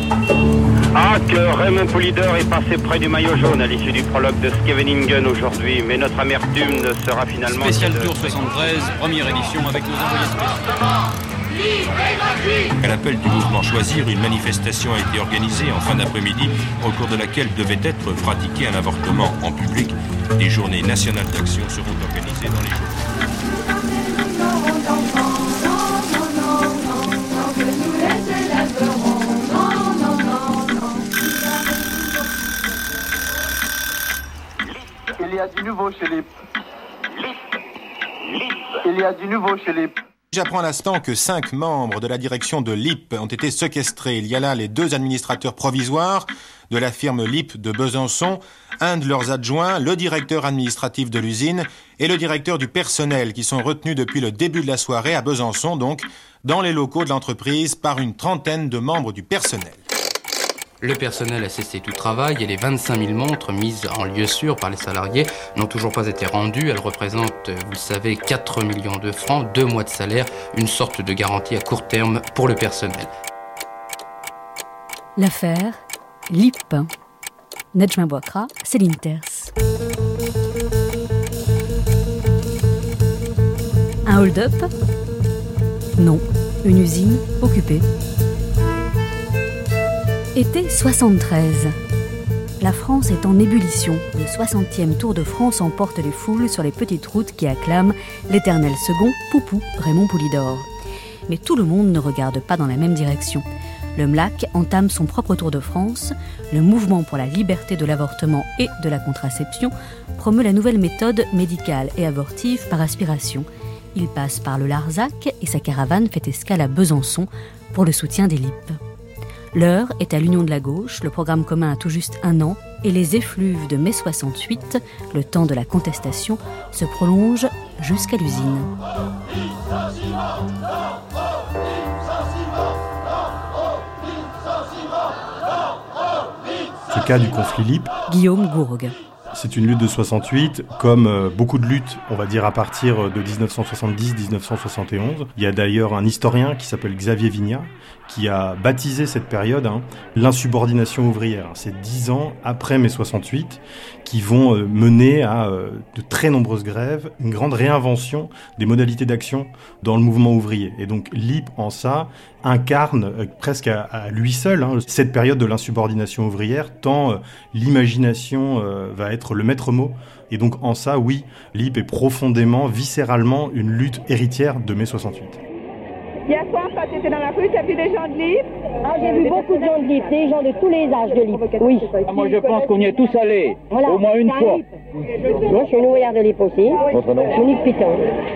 Ah, que Raymond Poulidor est passé près du maillot jaune à l'issue du prologue de Scheveningen aujourd'hui, mais notre amertume ne sera finalement... Spécial Tour 73, première édition avec nos envoyés spéciaux. À l'appel du mouvement Choisir, une manifestation a été organisée en fin d'après-midi, au cours de laquelle devait être pratiqué un avortement en public. Des journées nationales d'action seront organisées dans les jours. Il y a du nouveau chez les... Il y a du nouveau chez les... J'apprends à l'instant que 5 membres de la direction de LIP ont été séquestrés. Il y a là les 2 administrateurs provisoires de la firme LIP de Besançon, un de leurs adjoints, le directeur administratif de l'usine et le directeur du personnel qui sont retenus depuis le début de la soirée à Besançon, donc dans les locaux de l'entreprise par une trentaine de membres du personnel. Le personnel a cessé tout travail et les 25 000 montres mises en lieu sûr par les salariés n'ont toujours pas été rendues. Elles représentent, vous le savez, 4 millions de francs, 2 mois de salaire, une sorte de garantie à court terme pour le personnel. L'affaire LIP. Nedjma Bouakra, Céline Terce. Un hold-up? Non, une usine occupée. Été 73. La France est en ébullition. Le 60e Tour de France emporte les foules sur les petites routes qui acclament l'éternel second Poupou Raymond Poulidor. Mais tout le monde ne regarde pas dans la même direction. Le MLAC entame son propre Tour de France. Le mouvement pour la liberté de l'avortement et de la contraception promeut la nouvelle méthode médicale et abortive par aspiration. Il passe par le Larzac et sa caravane fait escale à Besançon pour le soutien des LIP. L'heure est à l'Union de la gauche, le programme commun a tout juste 1 an, et les effluves de mai 68, le temps de la contestation, se prolongent jusqu'à l'usine. Ce cas du conflit LIP, Guillaume Gourgue. C'est une lutte de 68, comme beaucoup de luttes, on va dire à partir de 1970-1971. Il y a d'ailleurs un historien qui s'appelle Xavier Vignat, qui a baptisé cette période l'insubordination ouvrière. C'est 10 ans après mai 68 qui vont mener à de très nombreuses grèves, une grande réinvention des modalités d'action dans le mouvement ouvrier. Et donc LIP, en ça, incarne presque à lui seul cette période de l'insubordination ouvrière, tant l'imagination va être le maître mot. Et donc en ça, oui, LIP est profondément, viscéralement une lutte héritière de mai 68. Hier soir, quand tu étais dans la rue, tu as vu des gens de LIP? Ah, j'ai vu beaucoup de gens de LIP, des gens de tous les âges de LIP, oui. Moi, je pense qu'on y est tous allés, voilà, au moins une fois. Moi, je suis une ouvrière de LIP aussi. Votre nom? Monique Piton.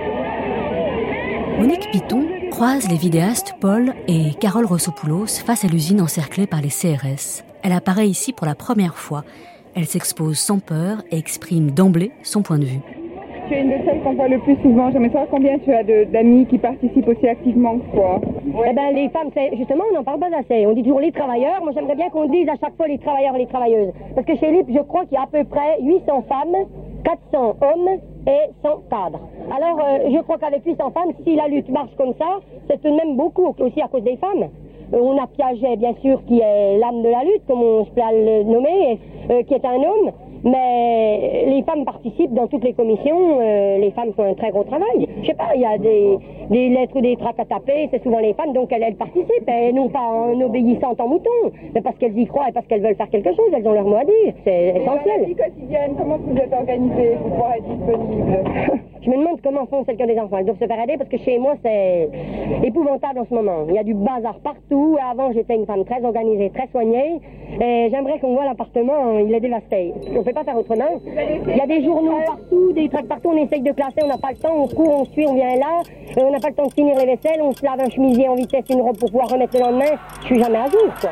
Monique Piton croise les vidéastes Paul et Carole Rossopoulos face à l'usine encerclée par les CRS. Elle apparaît ici pour la première fois. Elle s'expose sans peur et exprime d'emblée son point de vue. Tu es une de celles qu'on voit le plus souvent. J'aimerais savoir combien tu as d'amis qui participent aussi activement que toi. Eh ben, les femmes, justement, on n'en parle pas assez. On dit toujours les travailleurs. Moi, j'aimerais bien qu'on dise à chaque fois les travailleurs et les travailleuses. Parce que chez LIP, je crois qu'il y a à peu près 800 femmes, 400 hommes et 100 cadres. Alors, je crois qu'avec 800 femmes, si la lutte marche comme ça, c'est tout de même beaucoup aussi à cause des femmes. On a Piaget, bien sûr, qui est l'âme de la lutte, comme on se plaît à le nommer, qui est un homme. Mais les femmes participent dans toutes les commissions, les femmes font un très gros travail. Je sais pas, il y a des lettres ou des tracts à taper, c'est souvent les femmes, donc elles participent, elles non pas en obéissant en mouton, mais parce qu'elles y croient et parce qu'elles veulent faire quelque chose, elles ont leur mot à dire, c'est essentiel. Dans la vie quotidienne, comment vous êtes organisés pour pouvoir être disponible? Je me demande comment font celles qui ont des enfants, elles doivent se faire aider parce que chez moi c'est épouvantable en ce moment. Il y a du bazar partout, avant j'étais une femme très organisée, très soignée, et j'aimerais qu'on voit l'appartement, il est dévasté. On peut pas faire autrement. Il y a des journaux partout, des tracts partout, on essaye de classer, on n'a pas le temps, on court, on suit, on vient là, on n'a pas le temps de finir les vaisselles, on se lave un chemisier en vitesse, une robe pour pouvoir remettre le lendemain. Je suis jamais à jour, quoi.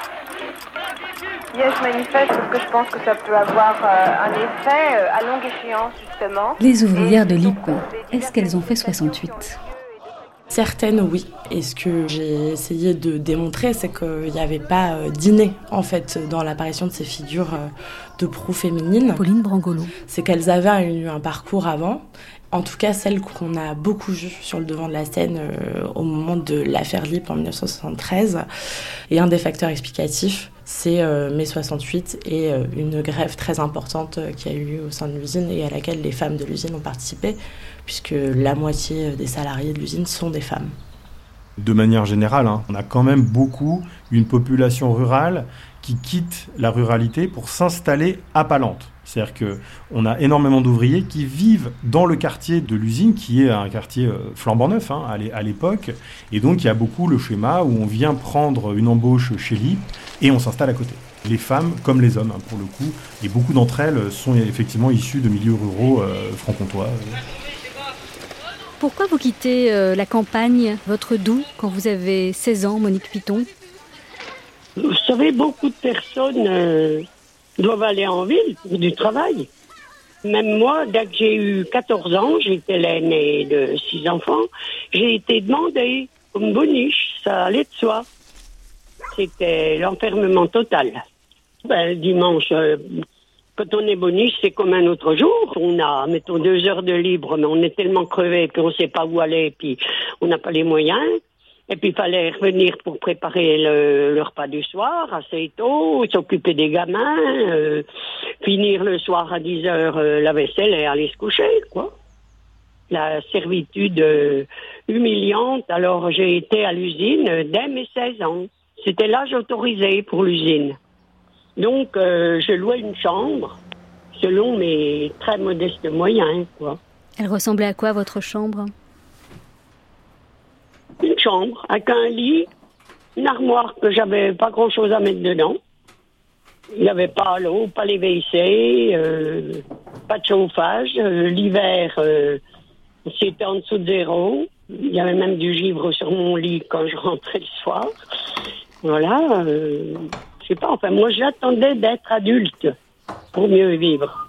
Yes, je manifeste parce que je pense que ça peut avoir un effet à longue échéance, justement. Les ouvrières de LIP, est-ce qu'elles ont fait 68 ? Certaines, oui. Et ce que j'ai essayé de démontrer, c'est qu'il n'y avait pas d'inné, en fait, dans l'apparition de ces figures de proue féminines. Pauline Brangolo. C'est qu'elles avaient eu un parcours avant En tout cas, celle qu'on a beaucoup vue sur le devant de la scène au moment de l'affaire Lippe en 1973. Et un des facteurs explicatifs, c'est mai 68 et une grève très importante qui a eu lieu au sein de l'usine et à laquelle les femmes de l'usine ont participé, puisque la moitié des salariés de l'usine sont des femmes. De manière générale, on a quand même beaucoup une population rurale qui quitte la ruralité pour s'installer à Palente. C'est-à-dire qu'on a énormément d'ouvriers qui vivent dans le quartier de l'usine, qui est un quartier flambant neuf à l'époque. Et donc, il y a beaucoup le schéma où on vient prendre une embauche chez Lippe et on s'installe à côté. Les femmes comme les hommes, pour le coup. Et beaucoup d'entre elles sont effectivement issues de milieux ruraux franc-comtois. Pourquoi vous quittez la campagne, votre Doubs, quand vous avez 16 ans, Monique Piton ? Vous savez, beaucoup de personnes doivent aller en ville pour du travail. Même moi, dès que j'ai eu 14 ans, j'étais l'aînée de 6 enfants, j'ai été demandée comme boniche, ça allait de soi. C'était l'enfermement total. Dimanche, quand on est boniche, c'est comme un autre jour. On a, mettons, 2 heures de libre, mais on est tellement crevé, puis on ne sait pas où aller, puis on n'a pas les moyens. Et puis, il fallait revenir pour préparer le repas du soir, assez tôt, s'occuper des gamins, finir le soir à 10 heures la vaisselle et aller se coucher, quoi. La servitude humiliante. Alors, j'ai été à l'usine dès mes 16 ans. C'était l'âge autorisé pour l'usine. Donc, je louais une chambre, selon mes très modestes moyens, quoi. Elle ressemblait à quoi, votre chambre ? Une chambre, avec un lit, une armoire que j'avais pas grand-chose à mettre dedans. Il n'y avait pas l'eau, pas les WC, pas de chauffage. L'hiver, c'était en dessous de 0. Il y avait même du givre sur mon lit quand je rentrais le soir. Voilà, je sais pas, enfin moi j'attendais d'être adulte pour mieux vivre.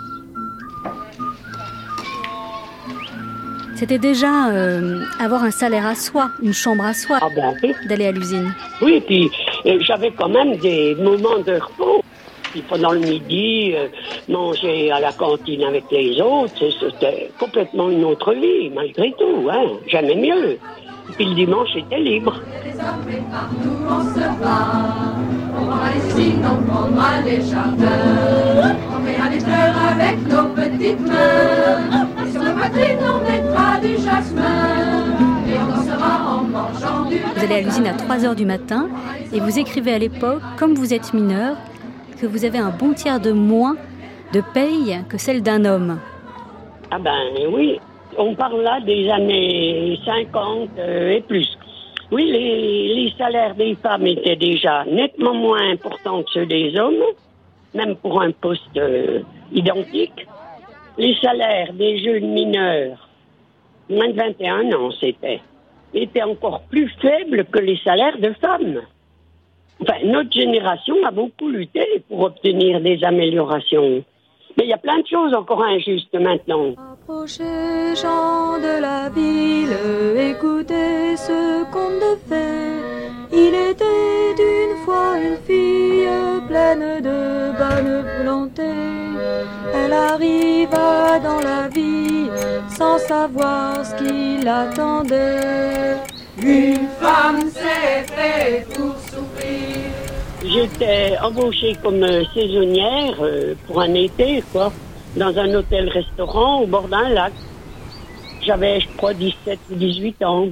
C'était déjà avoir un salaire à soi, une chambre à soi, oui. D'aller à l'usine. Oui, puis j'avais quand même des moments de repos. Puis pendant le midi, manger à la cantine avec les autres, c'était complètement une autre vie, malgré tout. J'aimais mieux. Et puis le dimanche, j'étais libre. Les hommes et partout on se bat. On prendra les usines, on prendra les jardins. On verra des fleurs avec nos petites mains. Et sur nos poitrines, on mettra du jasmin. Et on dansera en mangeant du... Vous allez à l'usine à 3h du matin et vous écrivez à l'époque, comme vous êtes mineur, que vous avez un bon tiers de moins de paye que celle d'un homme. Ah oui, on parle là des années 50 et plus. Oui, les salaires des femmes étaient déjà nettement moins importants que ceux des hommes, même pour un poste identique. Les salaires des jeunes mineurs, moins de 21 ans c'était, étaient encore plus faibles que les salaires de femmes. Enfin, notre génération a beaucoup lutté pour obtenir des améliorations. Mais il y a plein de choses encore injustes maintenant. Approchez, gens de la ville, écoutez ce conte de fées. Il était d'une fois une fille pleine de bonne volonté. Elle arriva dans la vie sans savoir ce qui l'attendait. Une femme s'est faite pour souffrir. J'étais embauchée comme saisonnière pour un été, quoi, dans un hôtel-restaurant au bord d'un lac. J'avais, je crois, 17 ou 18 ans,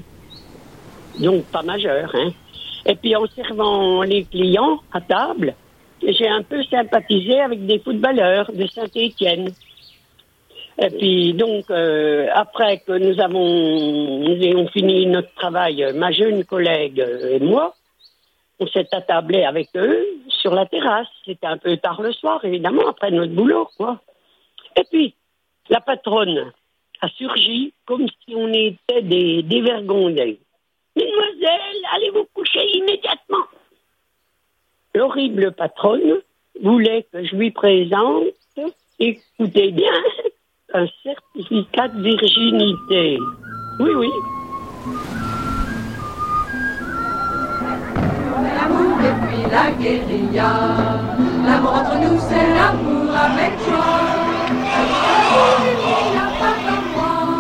donc pas majeure, Et puis en servant les clients à table, j'ai un peu sympathisé avec des footballeurs de Saint-Étienne. Et puis donc, après que nous ayons fini notre travail, ma jeune collègue et moi, on s'est attablé avec eux sur la terrasse. C'était un peu tard le soir, évidemment, après notre boulot, quoi. Et puis, la patronne a surgi comme si on était des dévergondés. « Mesdemoiselles, allez vous coucher immédiatement !» L'horrible patronne voulait que je lui présente, écoutez bien, un certificat de virginité. Oui, oui. L'amour et puis la guérilla. L'amour entre nous, c'est l'amour avec joie. Il n'a pas comme moi.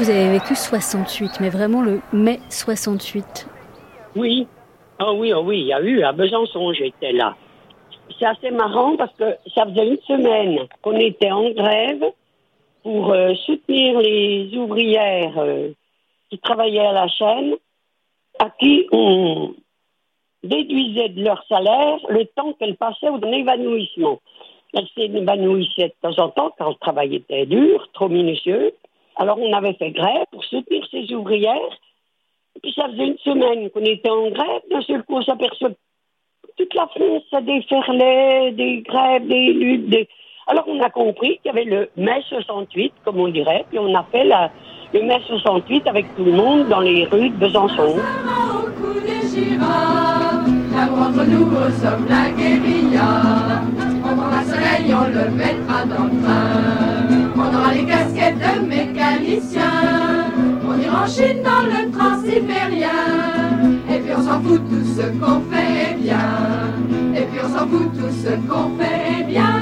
vous avez vécu 68, mais vraiment le mai 68. Oui. Oh oui, il y a eu à Besançon, j'étais là. C'est assez marrant parce que ça faisait une semaine qu'on était en grève pour soutenir les ouvrières qui travaillaient à la chaîne, à qui on déduisait de leur salaire le temps qu'elles passaient au évanouissement. Elles s'évanouissaient de temps en temps quand le travail était dur, trop minutieux. Alors on avait fait grève pour soutenir ces ouvrières. Et puis ça faisait une semaine qu'on était en grève. D'un seul coup, on s'aperçoit toute la France, ça déferlait, des grèves, des luttes. Alors on a compris qu'il y avait le mai 68, comme on dirait, puis on a fait le mai 68 avec tout le monde dans les rues de Besançon. L'amour entre nous, sommes la guérilla. On prendra le soleil, on le mettra dans le train. On aura les casquettes de mécaniciens. On ira en Chine dans le transsibérien. Et puis on s'en fout, tout ce qu'on fait est bien. Et puis on s'en fout, tout ce qu'on fait est bien.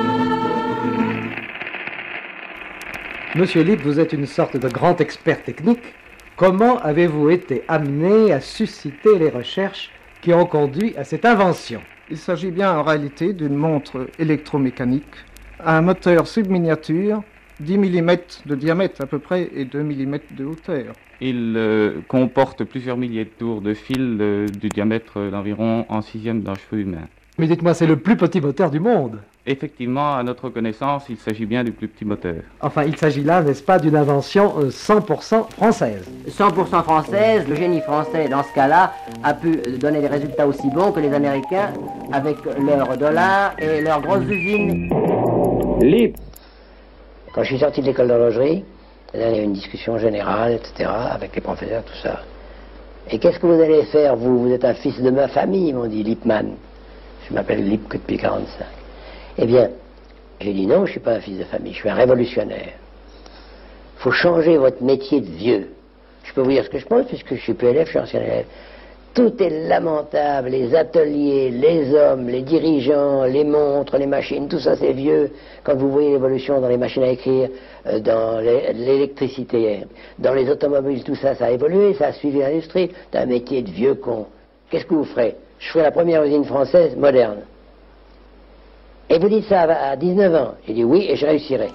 Monsieur Lipp, vous êtes une sorte de grand expert technique. Comment avez-vous été amené à susciter les recherches qui ont conduit à cette invention? Il s'agit bien en réalité d'une montre électromécanique, à un moteur subminiature, 10 mm de diamètre à peu près et 2 mm de hauteur. Il comporte plusieurs milliers de tours de fil du diamètre d'environ en 1/6 d'un cheveu humain. Mais dites-moi, c'est le plus petit moteur du monde. Effectivement, à notre connaissance, il s'agit bien du plus petit moteur. Enfin, il s'agit là, n'est-ce pas, d'une invention 100% française. 100% française, le génie français, dans ce cas-là, a pu donner des résultats aussi bons que les Américains avec leurs dollars et leurs grosses usines. Lipp. Quand je suis sorti de l'école d'horlogerie, il y a eu une discussion générale, etc., avec les professeurs, tout ça. Et qu'est-ce que vous allez faire, vous? Vous êtes un fils de ma famille, m'ont dit Lippmann. Je m'appelle Lipp que depuis 45. Eh bien, j'ai dit non, je ne suis pas un fils de famille, je suis un révolutionnaire. Il faut changer votre métier de vieux. Je peux vous dire ce que je pense, puisque je suis plus élève, je suis ancien élève. Tout est lamentable, les ateliers, les hommes, les dirigeants, les montres, les machines, tout ça c'est vieux. Quand vous voyez l'évolution dans les machines à écrire, dans l'électricité, dans les automobiles, tout ça, ça a évolué, ça a suivi l'industrie. C'est un métier de vieux con. Qu'est-ce que vous ferez? Je ferai la première usine française moderne. Et vous dites ça à 19 ans. J'ai dit oui et je réussirai.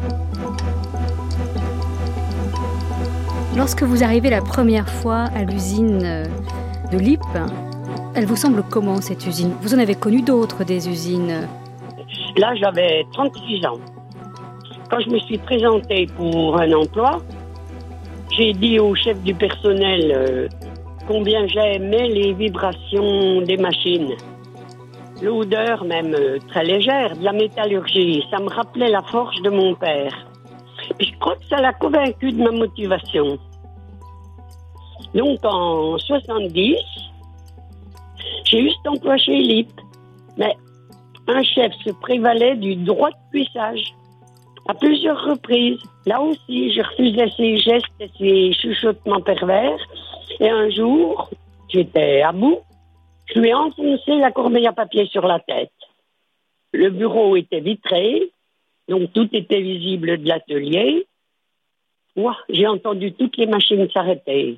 Lorsque vous arrivez la première fois à l'usine de Lipp, elle vous semble comment cette usine? Vous en avez connu d'autres, des usines? Là, j'avais 36 ans. Quand je me suis présentée pour un emploi, j'ai dit au chef du personnel combien j'aimais les vibrations des machines. L'odeur même très légère de la métallurgie, ça me rappelait la forge de mon père. Et je crois que ça l'a convaincu de ma motivation. Donc en 70, j'ai eu cet emploi chez Lipp. Mais un chef se prévalait du droit de cuissage à plusieurs reprises. Là aussi, je refusais ses gestes et ses chuchotements pervers. Et un jour, j'étais à bout. Je lui ai enfoncé la corbeille à papier sur la tête. Le bureau était vitré, donc tout était visible de l'atelier. Ouah, j'ai entendu toutes les machines s'arrêter.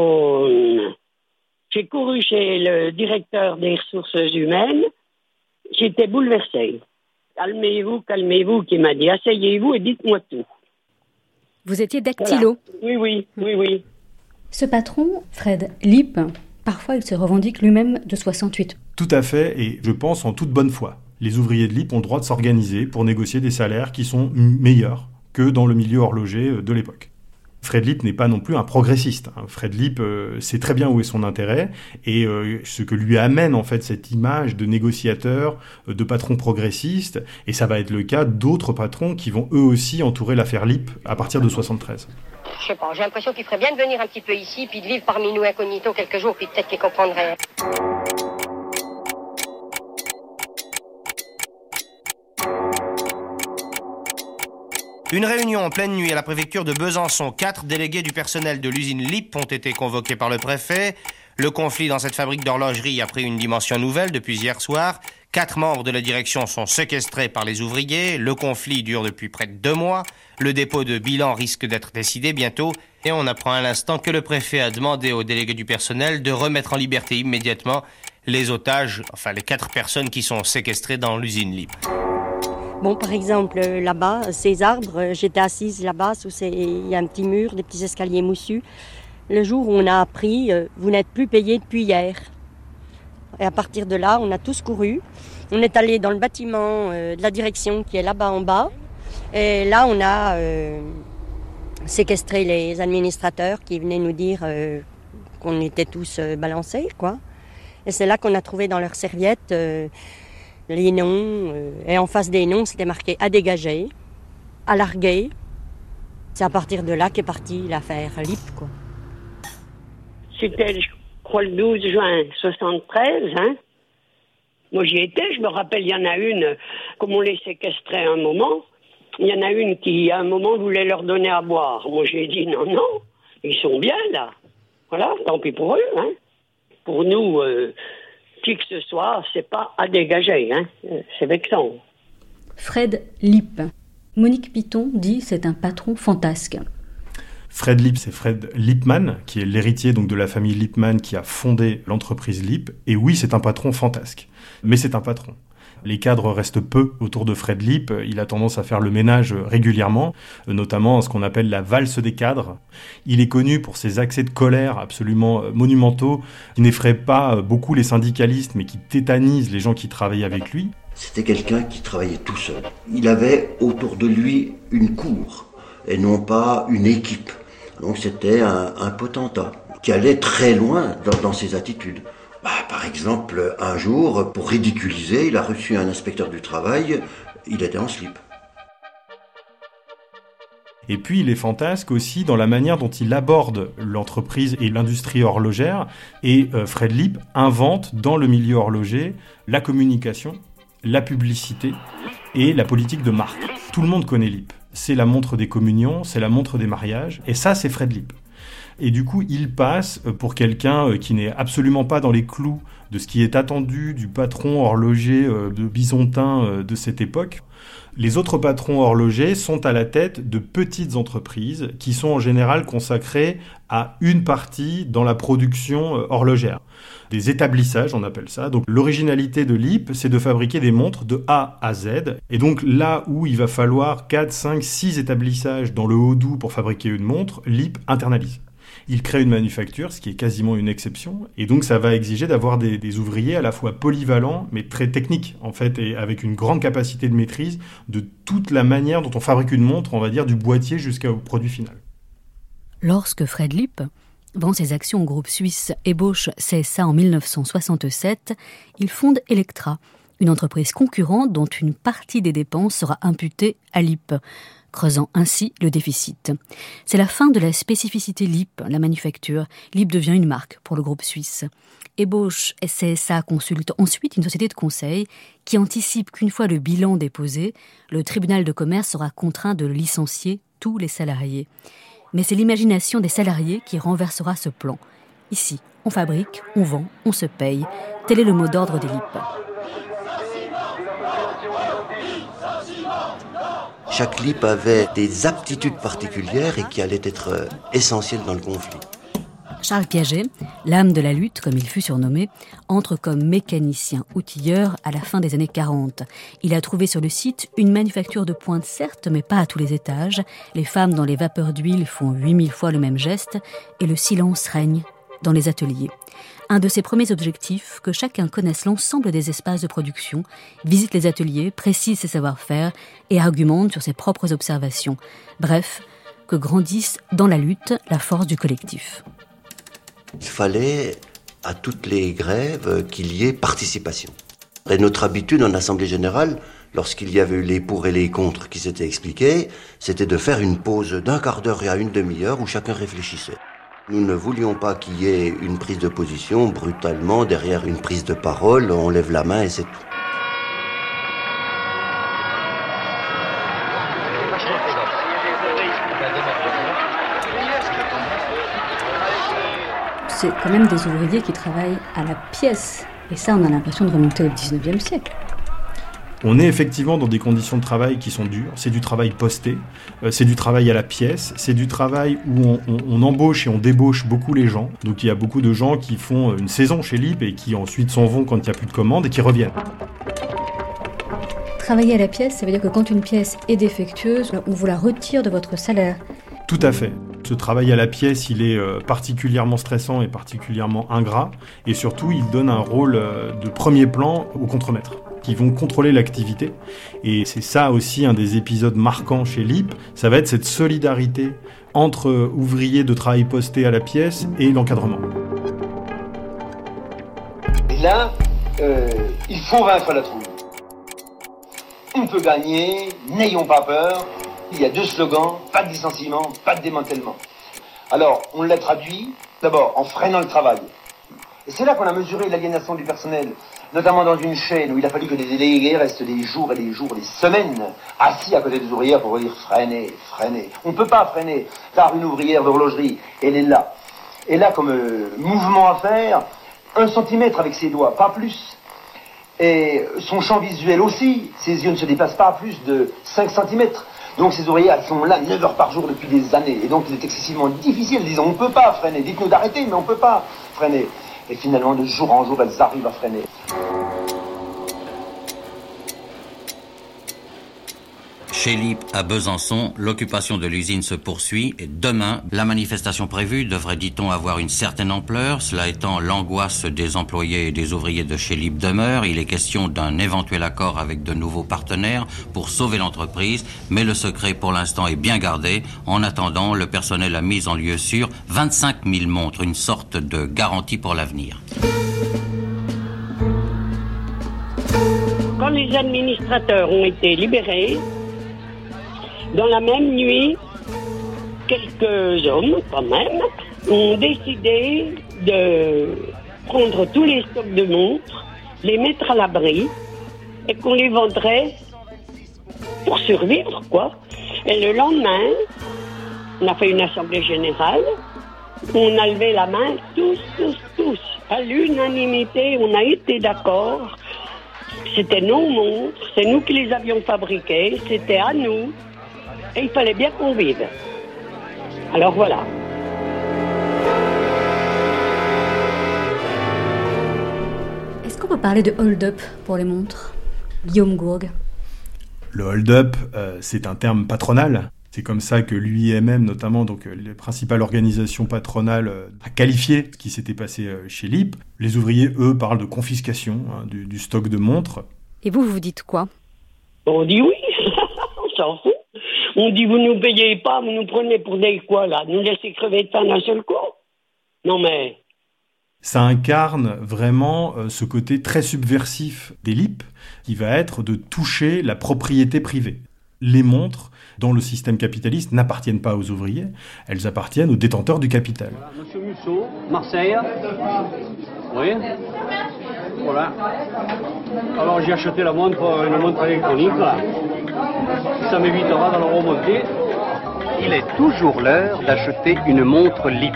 J'ai couru chez le directeur des ressources humaines. J'étais bouleversée. Calmez-vous, qui m'a dit, asseyez-vous et dites-moi tout. Vous étiez dactylo. Voilà. Oui. Ce patron, Fred Lipp, parfois il se revendique lui-même de 68. Tout à fait, et je pense en toute bonne foi. Les ouvriers de Lipp ont le droit de s'organiser pour négocier des salaires qui sont meilleurs que dans le milieu horloger de l'époque. Fred Lipp n'est pas non plus un progressiste. Fred Lipp sait très bien où est son intérêt et ce que lui amène en fait cette image de négociateur, de patron progressiste, et ça va être le cas d'autres patrons qui vont eux aussi entourer l'affaire Lipp à partir de 73. Je sais pas, j'ai l'impression qu'il ferait bien de venir un petit peu ici, puis de vivre parmi nous incognito quelques jours, puis peut-être qu'il comprendrait. Une réunion en pleine nuit à la préfecture de Besançon. 4 délégués du personnel de l'usine Lipp ont été convoqués par le préfet. Le conflit dans cette fabrique d'horlogerie a pris une dimension nouvelle depuis hier soir, 4 membres de la direction sont séquestrés par les ouvriers. Le conflit dure depuis près de 2 mois. Le dépôt de bilan risque d'être décidé bientôt. Et on apprend à l'instant que le préfet a demandé aux délégués du personnel de remettre en liberté immédiatement les otages, enfin les 4 personnes qui sont séquestrées dans l'usine Lip. Bon, par exemple, là-bas, ces arbres, j'étais assise là-bas, il y a un petit mur, des petits escaliers moussus. Le jour où on a appris, vous n'êtes plus payé depuis hier. Et à partir de là, on a tous couru. On est allé dans le bâtiment de la direction qui est là-bas en bas. Et là, on a séquestré les administrateurs qui venaient nous dire qu'on était tous balancés, quoi. Et c'est là qu'on a trouvé dans leurs serviettes les noms. Et en face des noms, c'était marqué « à dégager »,« à larguer ». C'est à partir de là qu'est partie l'affaire Lip, quoi. C'était, je crois, le 12 juin 73, hein. Moi, j'y étais, je me rappelle, il y en a une, comme on les séquestrait à un moment, il y en a une qui, à un moment, voulait leur donner à boire. Moi, j'ai dit non, ils sont bien, là. Voilà, tant pis pour eux, hein. Pour nous, qui que ce soit, c'est pas à dégager, hein. C'est vexant. Fred Lip. Monique Piton dit c'est un patron fantasque. Fred Lip, c'est Fred Lipman, qui est l'héritier donc de la famille Lipman qui a fondé l'entreprise Lip. Et oui, c'est un patron fantasque. Mais c'est un patron. Les cadres restent peu autour de Fred Lip. Il a tendance à faire le ménage régulièrement, notamment ce qu'on appelle la valse des cadres. Il est connu pour ses accès de colère absolument monumentaux, qui n'effraient pas beaucoup les syndicalistes, mais qui tétanisent les gens qui travaillaient avec lui. C'était quelqu'un qui travaillait tout seul. Il avait autour de lui une cour, et non pas une équipe. Donc c'était un potentat qui allait très loin dans ses attitudes. Par exemple, un jour, pour ridiculiser, il a reçu un inspecteur du travail, il était en slip. Et puis il est fantasque aussi dans la manière dont il aborde l'entreprise et l'industrie horlogère. Et Fred Lip invente dans le milieu horloger la communication, la publicité et la politique de marque. Tout le monde connaît Lip. C'est la montre des communions, c'est la montre des mariages, et ça, c'est Fred Lip. Et du coup, il passe pour quelqu'un qui n'est absolument pas dans les clous de ce qui est attendu du patron horloger de bisontin de cette époque. Les autres patrons horlogers sont à la tête de petites entreprises qui sont en général consacrées à une partie dans la production horlogère. Des établissages, on appelle ça. Donc l'originalité de Lip, c'est de fabriquer des montres de A à Z. Et donc là où il va falloir 4, 5, 6 établissages dans le Haut-Doubs pour fabriquer une montre, Lip internalise. Il crée une manufacture, ce qui est quasiment une exception, et donc ça va exiger d'avoir des ouvriers à la fois polyvalents, mais très techniques, en fait, et avec une grande capacité de maîtrise de toute la manière dont on fabrique une montre, on va dire, du boîtier jusqu'au produit final. Lorsque Fred Lip vend ses actions au groupe suisse Ebosch CSA en 1967, il fonde Electra, une entreprise concurrente dont une partie des dépenses sera imputée à Lip, creusant ainsi le déficit. C'est la fin de la spécificité Lip, la manufacture. Lip devient une marque pour le groupe suisse. Ebosch CSA consulte ensuite une société de conseil qui anticipe qu'une fois le bilan déposé, le tribunal de commerce sera contraint de licencier tous les salariés. Mais c'est l'imagination des salariés qui renversera ce plan. Ici, on fabrique, on vend, on se paye. Tel est le mot d'ordre des Lip. Chaque Lip avait des aptitudes particulières et qui allaient être essentielles dans le conflit. Charles Piaget, l'âme de la lutte, comme il fut surnommé, entre comme mécanicien outilleur à la fin des années 40. Il a trouvé sur le site une manufacture de pointe, certes, mais pas à tous les étages. Les femmes dans les vapeurs d'huile font 8000 fois le même geste et le silence règne dans les ateliers. Un de ses premiers objectifs, que chacun connaisse l'ensemble des espaces de production, visite les ateliers, précise ses savoir-faire et argumente sur ses propres observations. Bref, que grandisse dans la lutte la force du collectif. Il fallait, à toutes les grèves, qu'il y ait participation. Et notre habitude en Assemblée Générale, lorsqu'il y avait eu les pour et les contre qui s'étaient expliqués, c'était de faire une pause d'un quart d'heure et à une demi-heure où chacun réfléchissait. Nous ne voulions pas qu'il y ait une prise de position brutalement derrière une prise de parole, on lève la main et c'est tout. C'est quand même des ouvriers qui travaillent à la pièce. Et ça, on a l'impression de remonter au 19e siècle. On est effectivement dans des conditions de travail qui sont dures. C'est du travail posté, c'est du travail à la pièce, c'est du travail où on embauche et on débauche beaucoup les gens. Donc il y a beaucoup de gens qui font une saison chez LIP et qui ensuite s'en vont quand il n'y a plus de commandes et qui reviennent. Travailler à la pièce, ça veut dire que quand une pièce est défectueuse, on vous la retire de votre salaire. Tout à fait. Ce travail à la pièce, il est particulièrement stressant et particulièrement ingrat. Et surtout, il donne un rôle de premier plan aux contremaîtres, qui vont contrôler l'activité. Et c'est ça aussi un des épisodes marquants chez LIP. Ça va être cette solidarité entre ouvriers de travail posté à la pièce et l'encadrement. Et là, il faut vaincre la trouille. On peut gagner, n'ayons pas peur. Il y a 2 slogans, pas de licenciement, pas de démantèlement. Alors, on l'a traduit, d'abord, en freinant le travail. Et c'est là qu'on a mesuré l'aliénation du personnel, notamment dans une chaîne où il a fallu que les délégués restent des jours et des jours, des semaines, assis à côté des ouvrières pour dire freiner, freiner. On ne peut pas freiner, car une ouvrière d'horlogerie, elle est là. Et là, comme mouvement à faire, 1 centimètre avec ses doigts, pas plus. Et son champ visuel aussi, ses yeux ne se déplacent pas à plus de 5 centimètres. Donc ces ouvrières, elles sont là 9 heures par jour depuis des années. Et donc il est excessivement difficile, disons, on ne peut pas freiner. Dites-nous d'arrêter, mais on ne peut pas freiner. Et finalement, de jour en jour, elles arrivent à freiner. Chez LIP à Besançon, l'occupation de l'usine se poursuit et demain, la manifestation prévue devrait, dit-on, avoir une certaine ampleur. Cela étant, l'angoisse des employés et des ouvriers de chez LIP demeure. Il est question d'un éventuel accord avec de nouveaux partenaires pour sauver l'entreprise, mais le secret pour l'instant est bien gardé. En attendant, le personnel a mis en lieu sûr 25 000 montres, une sorte de garantie pour l'avenir. Quand les administrateurs ont été libérés, dans la même nuit, quelques hommes, quand même, ont décidé de prendre tous les stocks de montres, les mettre à l'abri, et qu'on les vendrait pour survivre, quoi. Et le lendemain, on a fait une assemblée générale, on a levé la main, tous, à l'unanimité, on a été d'accord. C'était nos montres, c'est nous qui les avions fabriquées, c'était à nous. Et il fallait bien qu'on vive. Alors voilà. Est-ce qu'on peut parler de hold-up pour les montres ? Guillaume Gourgue. Le hold-up, c'est un terme patronal. C'est comme ça que l'UIMM, notamment, donc les principales organisations patronales, a qualifié ce qui s'était passé chez LIP. Les ouvriers, eux, parlent de confiscation du stock de montres. Et vous dites quoi ? On dit oui, on s'en fout. On dit vous nous payez pas, vous nous prenez pour des quoi là ? Nous laissez crever de faim d'un seul coup ? Non mais... Ça incarne vraiment ce côté très subversif des LIP, qui va être de toucher la propriété privée. Les montres, dans le système capitaliste, n'appartiennent pas aux ouvriers, elles appartiennent aux détenteurs du capital. Voilà, Monsieur Musso, Marseille. Oui. Voilà. Alors j'ai acheté une montre électronique, là. Ça m'évitera d'en remonter. Il est toujours l'heure d'acheter une montre LIP.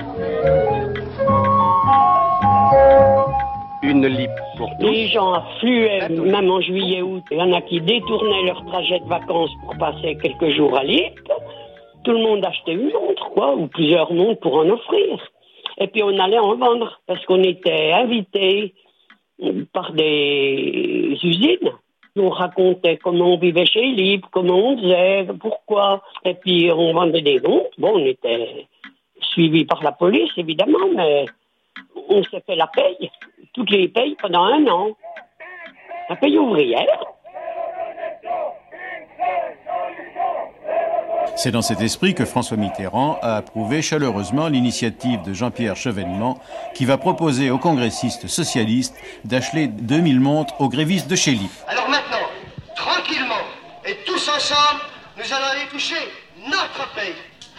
Une LIP pour tous. Les gens affluaient, même en juillet-août. Il y en a qui détournaient leur trajet de vacances pour passer quelques jours à LIP. Tout le monde achetait une montre, quoi, ou plusieurs montres pour en offrir. Et puis on allait en vendre, parce qu'on était invités par des usines. On racontait comment on vivait chez LIP, comment on faisait, pourquoi. Et puis on vendait des montres. Bon, on était suivis par la police, évidemment, mais on s'est fait la paye. Toutes les payes pendant 1 an. La paye ouvrière. C'est dans cet esprit que François Mitterrand a approuvé chaleureusement l'initiative de Jean-Pierre Chevènement qui va proposer aux congressistes socialistes d'acheter 2000 montres aux grévistes de chez LIP. Alors maintenant, tranquillement, et tous ensemble, nous allons aller toucher notre paye.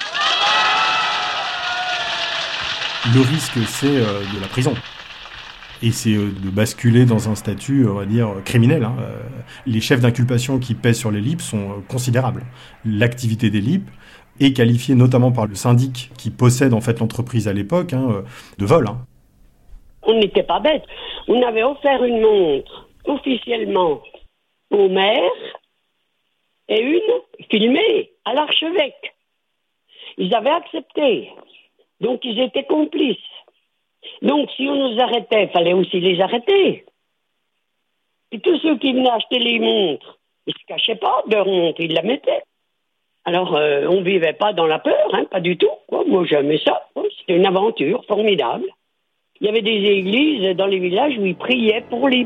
Le risque, c'est de la prison. Et c'est de basculer dans un statut, on va dire, criminel. Les chefs d'inculpation qui pèsent sur les LIP sont considérables. L'activité des LIP est qualifiée notamment par le syndic qui possède en fait l'entreprise à l'époque de vol. On n'était pas bêtes. On avait offert une montre officiellement au maire et une filmée à l'archevêque. Ils avaient accepté. Donc ils étaient complices. Donc si on nous arrêtait, il fallait aussi les arrêter. Et tous ceux qui venaient acheter les montres, ils ne se cachaient pas de leur montre, ils la mettaient. Alors on ne vivait pas dans la peur, hein, pas du tout. Quoi. Moi j'aimais ça, quoi. C'était une aventure formidable. Il y avait des églises dans les villages où ils priaient pour les...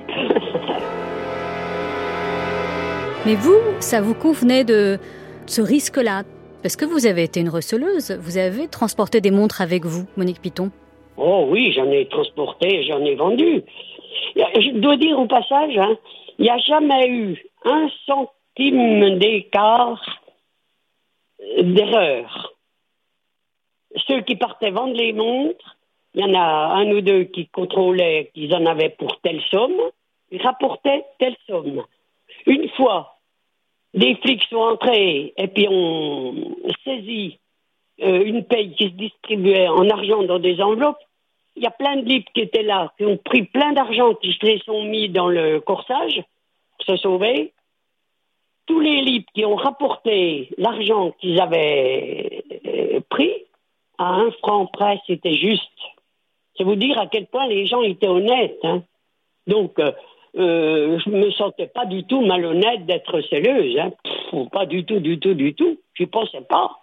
Mais vous, ça vous convenait de ce risque-là? Parce que vous avez été une receleuse, vous avez transporté des montres avec vous, Monique Piton. Oh oui, j'en ai transporté, j'en ai vendu. Je dois dire au passage, hein, il n'y a jamais eu 1 centime d'écart d'erreur. Ceux qui partaient vendre les montres, il y en a 1 ou 2 qui contrôlaient qu'ils en avaient pour telle somme, ils rapportaient telle somme. Une fois, des flics sont entrés et puis on saisit une paye qui se distribuait en argent dans des enveloppes. Il y a plein de libres qui étaient là, qui ont pris plein d'argent, qui se les sont mis dans le corsage pour se sauver. Tous les libres qui ont rapporté l'argent qu'ils avaient pris, à 1 franc près, c'était juste. C'est vous dire à quel point les gens étaient honnêtes. Hein. Donc, je me sentais pas du tout malhonnête d'être receleuse. Hein. Pas du tout. Je pensais pas.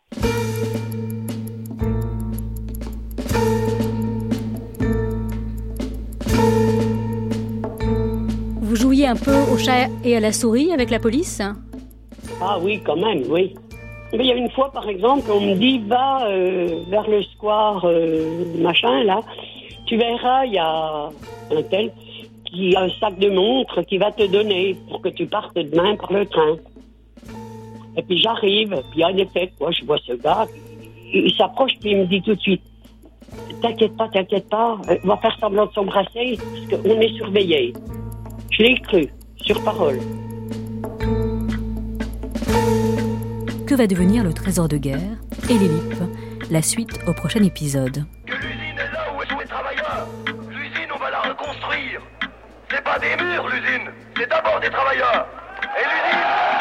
Vous jouiez un peu au chat et à la souris avec la police? Ah oui, quand même, oui. Mais il y a une fois, par exemple, on me dit, va vers le square, machin, là. Tu verras, il y a un tel qui a un sac de montres qui va te donner pour que tu partes demain par le train. Et puis j'arrive, puis en effet, quoi, je vois ce gars, il s'approche, puis il me dit tout de suite, t'inquiète pas, on va faire semblant de s'embrasser, parce qu'on est surveillé. Je l'ai cru, sur parole. Que va devenir le trésor de guerre et les LIP? La suite au prochain épisode. L'usine est là où sont les travailleurs. L'usine, on va la reconstruire. C'est pas des murs, l'usine. C'est d'abord des travailleurs. Et l'usine...